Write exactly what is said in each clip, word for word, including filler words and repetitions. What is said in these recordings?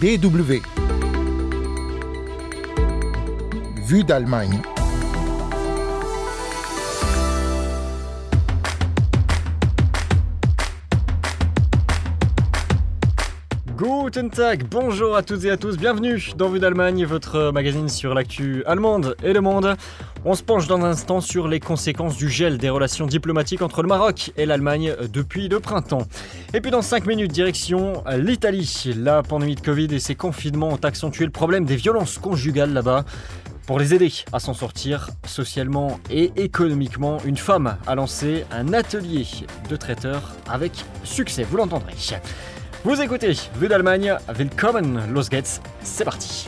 D W. Vue d'Allemagne. Guten Tag, bonjour à toutes et à tous, bienvenue dans Vue d'Allemagne, votre magazine sur l'actu allemande et le monde. On se penche dans un instant sur les conséquences du gel des relations diplomatiques entre le Maroc et l'Allemagne depuis le printemps. Et puis dans cinq minutes, direction l'Italie. La pandémie de Covid et ses confinements ont accentué le problème des violences conjugales là-bas. Pour les aider à s'en sortir socialement et économiquement, une femme a lancé un atelier de traiteurs avec succès, vous l'entendrez. Vous écoutez Vue d'Allemagne, willkommen, los geht's, c'est parti.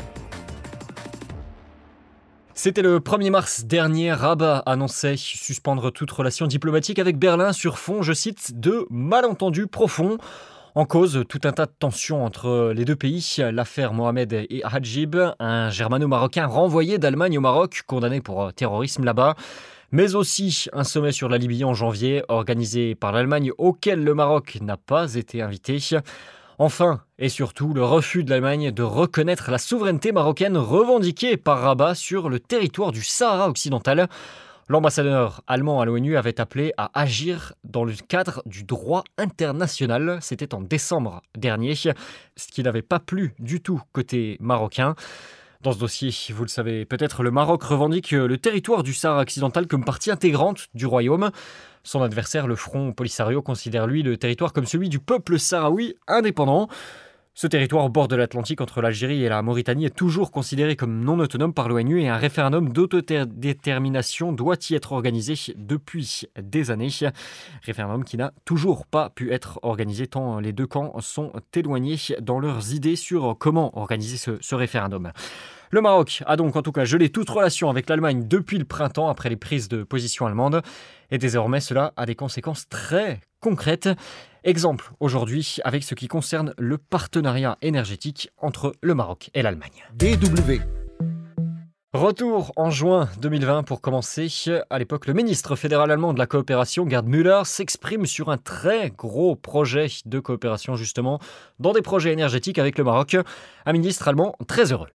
C'était le premier mars dernier, Rabat annonçait suspendre toute relation diplomatique avec Berlin sur fond, je cite, de malentendus profonds. En cause, tout un tas de tensions entre les deux pays. L'affaire Mohamed et Hadjib, un germano-marocain renvoyé d'Allemagne au Maroc, condamné pour terrorisme là-bas. Mais aussi un sommet sur la Libye en janvier, organisé par l'Allemagne, auquel le Maroc n'a pas été invité. Enfin, et surtout, le refus de l'Allemagne de reconnaître la souveraineté marocaine revendiquée par Rabat sur le territoire du Sahara occidental. L'ambassadeur allemand à l'ONU avait appelé à agir dans le cadre du droit international. C'était en décembre dernier, ce qui n'avait pas plu du tout côté marocain. Dans ce dossier, vous le savez peut-être, le Maroc revendique le territoire du Sahara occidental comme partie intégrante du royaume. Son adversaire, le Front Polisario, considère lui le territoire comme celui du peuple sahraoui indépendant. Ce territoire au bord de l'Atlantique entre l'Algérie et la Mauritanie est toujours considéré comme non autonome par l'ONU et un référendum d'autodétermination doit y être organisé depuis des années. Référendum qui n'a toujours pas pu être organisé tant les deux camps sont éloignés dans leurs idées sur comment organiser ce, ce référendum. Le Maroc a donc en tout cas gelé toute relation avec l'Allemagne depuis le printemps après les prises de position allemandes. Et désormais, cela a des conséquences très concrètes. Exemple aujourd'hui avec ce qui concerne le partenariat énergétique entre le Maroc et l'Allemagne. D W. Retour en juin deux mille vingt pour commencer. À l'époque, le ministre fédéral allemand de la coopération, Gerd Müller, s'exprime sur un très gros projet de coopération justement dans des projets énergétiques avec le Maroc. Un ministre allemand très heureux.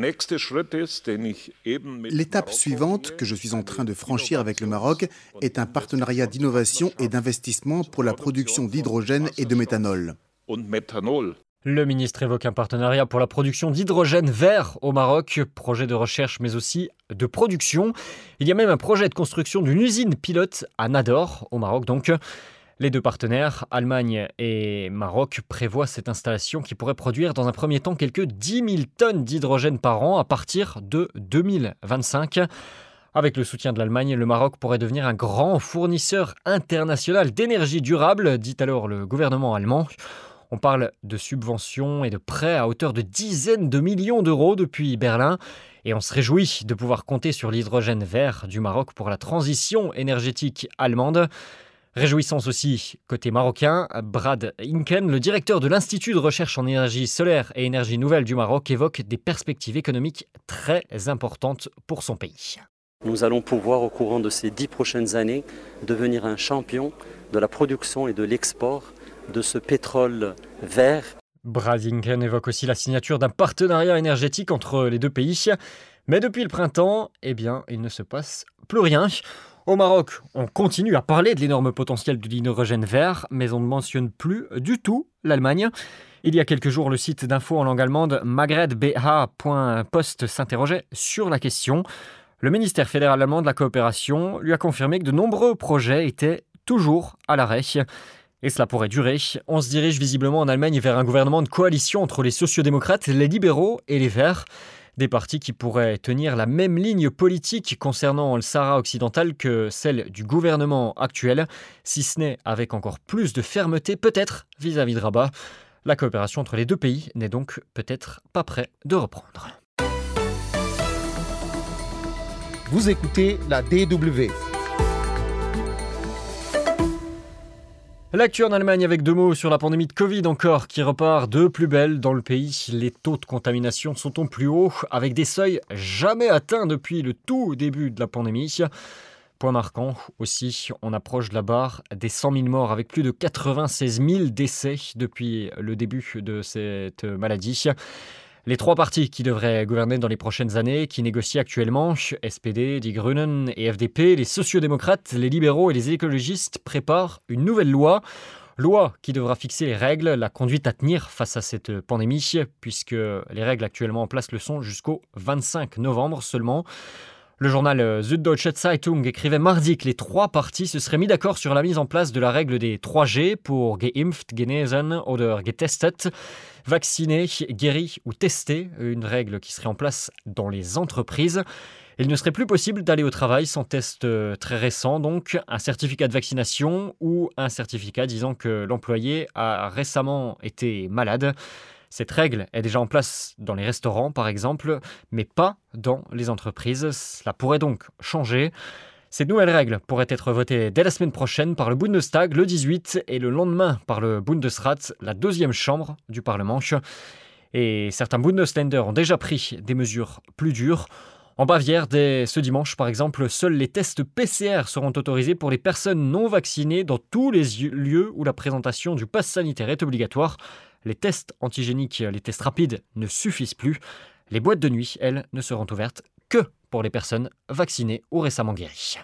L'étape suivante que je suis en train de franchir avec le Maroc est un partenariat d'innovation et d'investissement pour la production d'hydrogène et de méthanol. Le ministre évoque un partenariat pour la production d'hydrogène vert au Maroc, projet de recherche mais aussi de production. Il y a même un projet de construction d'une usine pilote à Nador, au Maroc donc. Les deux partenaires, Allemagne et Maroc, prévoient cette installation qui pourrait produire dans un premier temps quelques dix mille tonnes d'hydrogène par an à partir de deux mille vingt-cinq. Avec le soutien de l'Allemagne, le Maroc pourrait devenir un grand fournisseur international d'énergie durable, dit alors le gouvernement allemand. On parle de subventions et de prêts à hauteur de dizaines de millions d'euros depuis Berlin. Et on se réjouit de pouvoir compter sur l'hydrogène vert du Maroc pour la transition énergétique allemande. Réjouissance aussi côté marocain, Brad Inken, le directeur de l'Institut de recherche en énergie solaire et énergie nouvelle du Maroc, évoque des perspectives économiques très importantes pour son pays. Nous allons pouvoir, au courant de ces dix prochaines années, devenir un champion de la production et de l'export de ce pétrole vert. Brad Inken évoque aussi la signature d'un partenariat énergétique entre les deux pays. Mais depuis le printemps, eh bien, il ne se passe plus rien. Au Maroc, on continue à parler de l'énorme potentiel de l'hydrogène vert, mais on ne mentionne plus du tout l'Allemagne. Il y a quelques jours, le site d'info en langue allemande maghreb.b h point post s'interrogeait sur la question. Le ministère fédéral allemand de la coopération lui a confirmé que de nombreux projets étaient toujours à l'arrêt. Et cela pourrait durer. On se dirige visiblement en Allemagne vers un gouvernement de coalition entre les sociodémocrates, les libéraux et les verts. Des partis qui pourraient tenir la même ligne politique concernant le Sahara occidental que celle du gouvernement actuel, si ce n'est avec encore plus de fermeté peut-être vis-à-vis de Rabat. La coopération entre les deux pays n'est donc peut-être pas près de reprendre. Vous écoutez la D W. L'actu en Allemagne avec deux mots sur la pandémie de Covid encore qui repart de plus belle dans le pays. Les taux de contamination sont au plus haut avec des seuils jamais atteints depuis le tout début de la pandémie. Point marquant aussi, on approche de la barre des cent mille morts avec plus de quatre-vingt-seize mille décès depuis le début de cette maladie. Les trois partis qui devraient gouverner dans les prochaines années, qui négocient actuellement, S P D, Die Grünen et F D P, les sociodémocrates, les libéraux et les écologistes préparent une nouvelle loi. Loi qui devra fixer les règles, la conduite à tenir face à cette pandémie, puisque les règles actuellement en place le sont jusqu'au vingt-cinq novembre seulement. Le journal Süddeutsche Zeitung écrivait mardi que les trois partis se seraient mis d'accord sur la mise en place de la règle des trois G pour geimpft, genesen oder getestet, vacciné, guéri ou testé, une règle qui serait en place dans les entreprises. Il ne serait plus possible d'aller au travail sans test très récent, donc un certificat de vaccination ou un certificat disant que l'employé a récemment été malade. Cette règle est déjà en place dans les restaurants, par exemple, mais pas dans les entreprises. Cela pourrait donc changer. Cette nouvelle règle pourrait être votée dès la semaine prochaine par le Bundestag le dix-huit et le lendemain par le Bundesrat, la deuxième chambre du Parlement. Et certains Bundesländer ont déjà pris des mesures plus dures. En Bavière, dès ce dimanche, par exemple, seuls les tests P C R seront autorisés pour les personnes non vaccinées dans tous les lieux où la présentation du pass sanitaire est obligatoire. Les tests antigéniques, les tests rapides ne suffisent plus. Les boîtes de nuit, elles, ne seront ouvertes que pour les personnes vaccinées ou récemment guéries.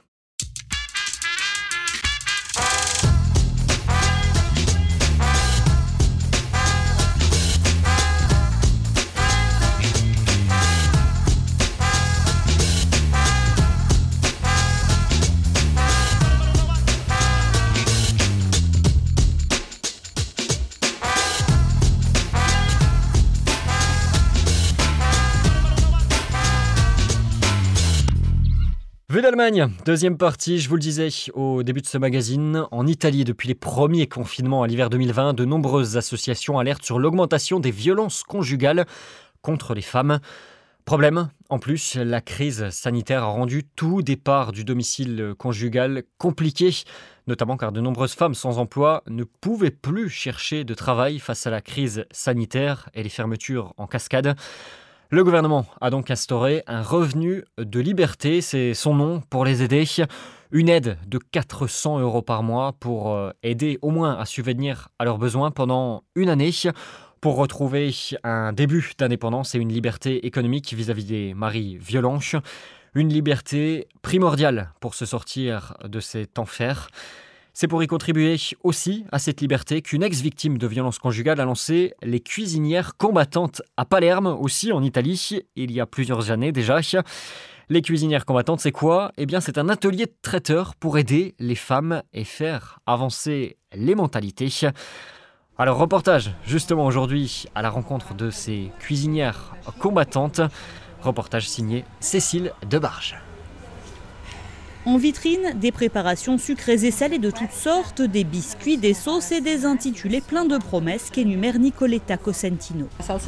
Vue d'Allemagne, deuxième partie, je vous le disais au début de ce magazine. En Italie, depuis les premiers confinements à l'hiver deux mille vingt, de nombreuses associations alertent sur l'augmentation des violences conjugales contre les femmes. Problème, en plus, la crise sanitaire a rendu tout départ du domicile conjugal compliqué, notamment car de nombreuses femmes sans emploi ne pouvaient plus chercher de travail face à la crise sanitaire et les fermetures en cascade. Le gouvernement a donc instauré un revenu de liberté, c'est son nom, pour les aider. Une aide de quatre cents euros par mois pour aider au moins à subvenir à leurs besoins pendant une année, pour retrouver un début d'indépendance et une liberté économique vis-à-vis des maris violents. Une liberté primordiale pour se sortir de cet enfer. C'est pour y contribuer aussi à cette liberté qu'une ex-victime de violences conjugales a lancé les cuisinières combattantes à Palerme, aussi en Italie, il y a plusieurs années déjà. Les cuisinières combattantes, c'est quoi ? Eh bien, c'est un atelier de traiteurs pour aider les femmes et faire avancer les mentalités. Alors, reportage justement aujourd'hui à la rencontre de ces cuisinières combattantes. Reportage signé Cécile Debarge. En vitrine, des préparations sucrées et salées de toutes sortes, des biscuits, des sauces et des intitulés pleins de promesses qu'énumère Nicoletta Cosentino.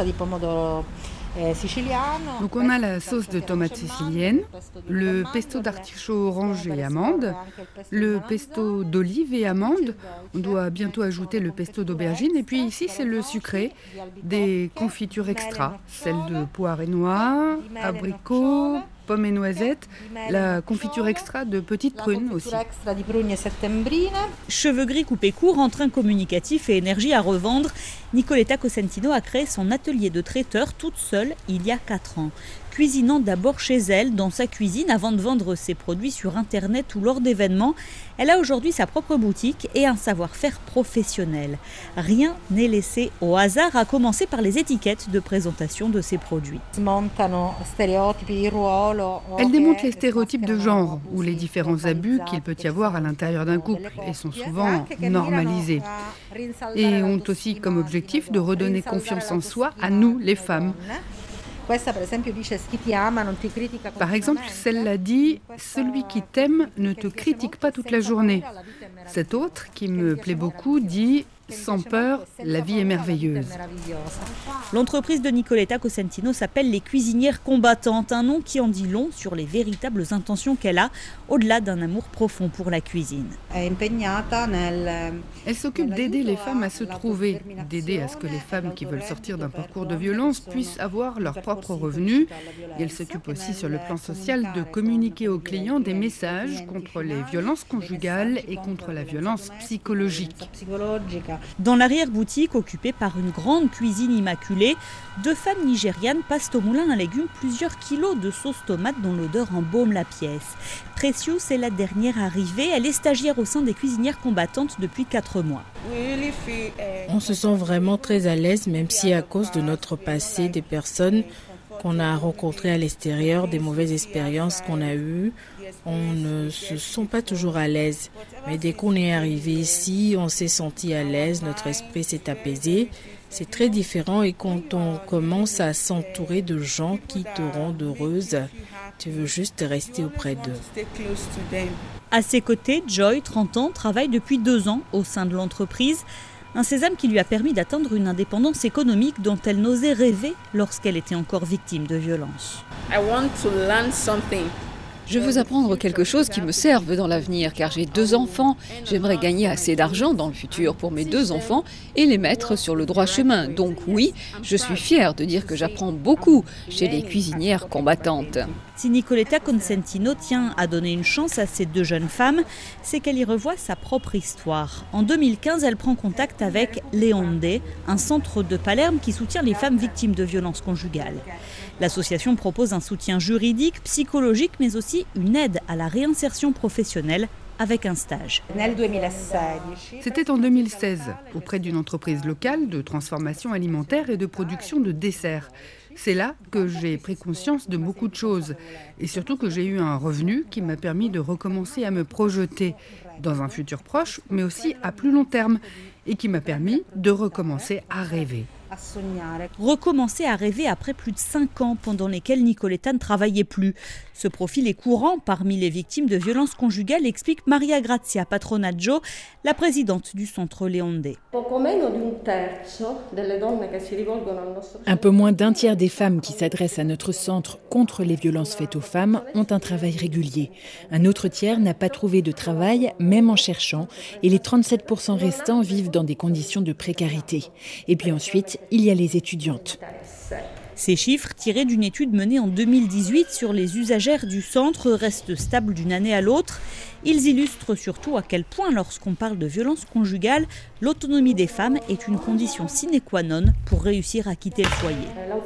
Donc on a la sauce de tomate sicilienne, le pesto d'artichaut orange et amande, le pesto d'olive et amande. On doit bientôt ajouter le pesto d'aubergine. Et puis ici, c'est le sucré, des confitures extra, celles de poire et noix, abricots, pommes et noisettes, la confiture extra de petites prunes aussi. Cheveux gris coupés courts, entrain communicatif et énergie à revendre, Nicoletta Cosentino a créé son atelier de traiteur toute seule il y a quatre ans. Cuisinant d'abord chez elle, dans sa cuisine, avant de vendre ses produits sur Internet ou lors d'événements, elle a aujourd'hui sa propre boutique et un savoir-faire professionnel. Rien n'est laissé au hasard, à commencer par les étiquettes de présentation de ses produits. Elle démonte les stéréotypes de genre ou les différents abus qu'il peut y avoir à l'intérieur d'un couple et sont souvent normalisés. Et ont aussi comme objectif de redonner confiance en soi à nous, les femmes. Par exemple, celle-là dit « Celui qui t'aime ne te critique pas toute la journée ». Cette autre, qui me plaît beaucoup, dit sans peur, la vie est merveilleuse. L'entreprise de Nicoletta Cosentino s'appelle les Cuisinières Combattantes, un nom qui en dit long sur les véritables intentions qu'elle a, au-delà d'un amour profond pour la cuisine. Elle s'occupe d'aider les femmes à se trouver, d'aider à ce que les femmes qui veulent sortir d'un parcours de violence puissent avoir leurs propres revenus. Et elle s'occupe aussi sur le plan social de communiquer aux clients des messages contre les violences conjugales et contre la violence psychologique. Dans l'arrière-boutique, occupée par une grande cuisine immaculée, deux femmes nigérianes passent au moulin à légumes plusieurs kilos de sauce tomate dont l'odeur embaume la pièce. Precious est la dernière arrivée. Elle est stagiaire au sein des Cuisinières Combattantes depuis quatre mois. On se sent vraiment très à l'aise, même si à cause de notre passé, des personnes qu'on a rencontrées à l'extérieur, des mauvaises expériences qu'on a eues, on ne se sent pas toujours à l'aise. Mais dès qu'on est arrivé ici, on s'est senti à l'aise, notre esprit s'est apaisé. C'est très différent et quand on commence à s'entourer de gens qui te rendent heureuse, tu veux juste rester auprès d'eux. À ses côtés, Joy, trente ans, travaille depuis deux ans au sein de l'entreprise. Un sésame qui lui a permis d'atteindre une indépendance économique dont elle n'osait rêver lorsqu'elle était encore victime de violences. Je veux apprendre quelque chose qui me serve dans l'avenir, car j'ai deux enfants. J'aimerais gagner assez d'argent dans le futur pour mes deux enfants et les mettre sur le droit chemin. Donc oui, je suis fière de dire que j'apprends beaucoup chez les Cuisinières Combattantes. Si Nicoletta Cosentino tient à donner une chance à ces deux jeunes femmes, c'est qu'elle y revoit sa propre histoire. En deux mille quinze, elle prend contact avec Leonde, un centre de Palerme qui soutient les femmes victimes de violences conjugales. L'association propose un soutien juridique, psychologique, mais aussi une aide à la réinsertion professionnelle avec un stage. C'était en deux mille seize, auprès d'une entreprise locale de transformation alimentaire et de production de desserts. C'est là que j'ai pris conscience de beaucoup de choses et surtout que j'ai eu un revenu qui m'a permis de recommencer à me projeter dans un futur proche, mais aussi à plus long terme et qui m'a permis de recommencer à rêver. Recommencer à rêver après plus de cinq ans pendant lesquels Nicoletta ne travaillait plus. Ce profil est courant parmi les victimes de violences conjugales, explique Maria Grazia Patronaggio, la présidente du centre Leonde. Un peu moins d'un tiers des femmes qui s'adressent à notre centre contre les violences faites aux femmes ont un travail régulier. Un autre tiers n'a pas trouvé de travail, même en cherchant, et les trente-sept pour cent restants vivent dans des conditions de précarité. Et puis ensuite, il y a les étudiantes. Ces chiffres, tirés d'une étude menée en deux mille dix-huit sur les usagères du centre, restent stables d'une année à l'autre. Ils illustrent surtout à quel point, lorsqu'on parle de violence conjugale, l'autonomie des femmes est une condition sine qua non pour réussir à quitter le foyer.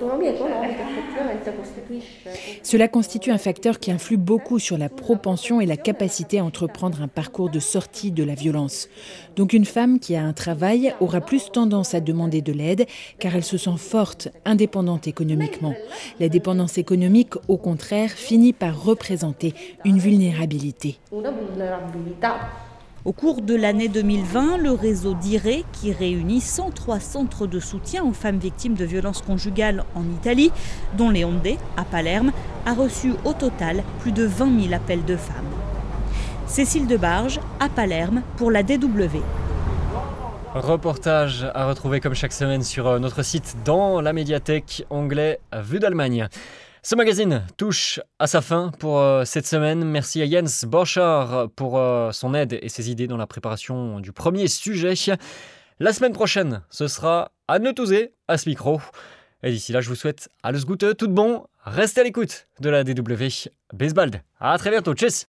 Cela constitue un facteur qui influe beaucoup sur la propension et la capacité à entreprendre un parcours de sortie de la violence. Donc une femme qui a un travail aura plus tendance à demander de l'aide car elle se sent forte, indépendante économiquement. La dépendance économique, au contraire, finit par représenter une vulnérabilité. Au cours de l'année deux mille vingt, le réseau Dire, qui réunit cent trois centres de soutien aux femmes victimes de violences conjugales en Italie, dont Leonde, à Palerme, a reçu au total plus de vingt mille appels de femmes. Cécile Debarge, à Palerme, pour la D W. Reportage à retrouver comme chaque semaine sur notre site dans la médiathèque onglet Vue d'Allemagne. Ce magazine touche à sa fin pour euh, cette semaine. Merci à Jens Borchardt pour euh, son aide et ses idées dans la préparation du premier sujet. La semaine prochaine, ce sera Anne Touzé à ce micro. Et d'ici là, je vous souhaite alles Gute, tout de bon. Restez à l'écoute de la D W. Bis bald. À très bientôt. Tchuss.